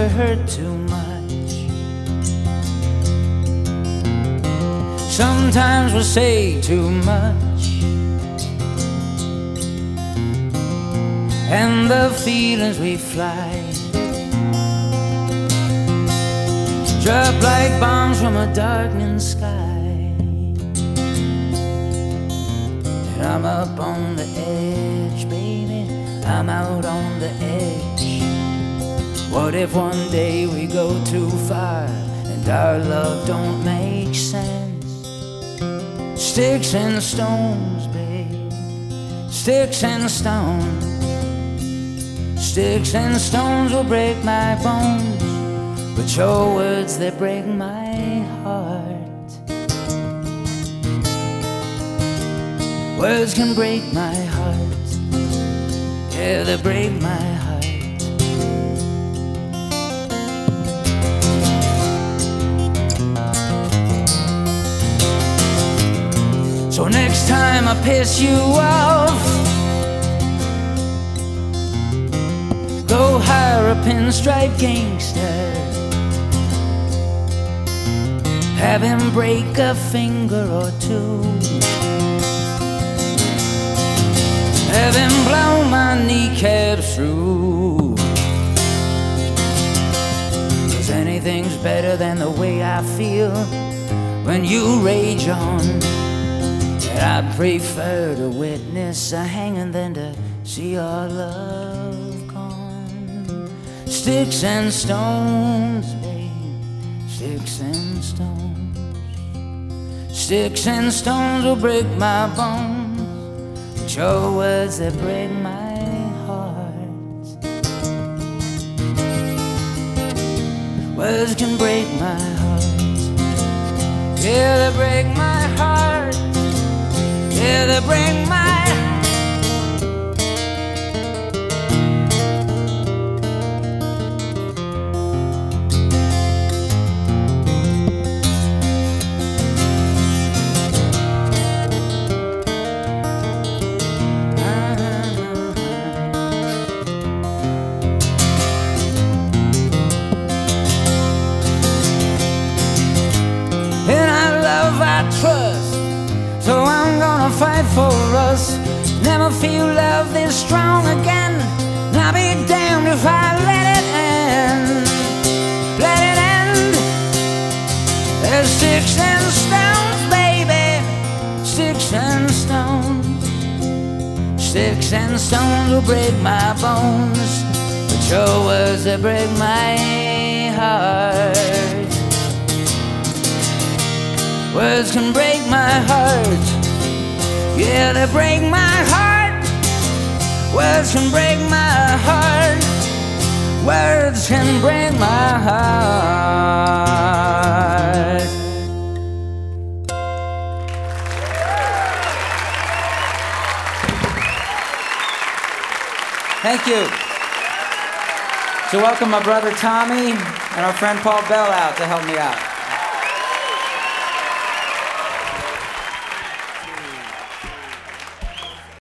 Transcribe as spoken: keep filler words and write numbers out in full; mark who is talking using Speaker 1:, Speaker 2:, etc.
Speaker 1: we hurt too much. Sometimes we say too much, and the feelings we fly drop like bombs from a darkening sky. And I'm up on the edge, baby, I'm out on the edge. What if one day we go too far and our love don't make sense? Sticks and stones, babe, sticks and stones. Sticks and stones will break my bones, but your words, they break my heart. Words can break my heart, yeah, they break my heart. So next time I piss you off, go hire a pinstripe gangster, have him break a finger or two, have him blow my kneecaps through. 'Cause anything's better than the way I feel when you rage on. And I prefer to witness a hanging than to see our love gone. Sticks and stones, babe, sticks and stones. Sticks and stones will break my bones, but your words, they break my heart. Words can break my heart, yeah, they break my heart, yeah, they break my heart. Trust, so I'm gonna fight for us. Never feel love this strong again. And I'll be damned if I let it end. Let it end. There's sticks and stones, baby, sticks and stones. Sticks and stones will break my bones, but your words, they break my heart. Words can break my heart, yeah, they break my heart. Words can break my heart. Words can break my heart. Thank you. So welcome my brother Tommy and our friend Paul Bell out to help me out.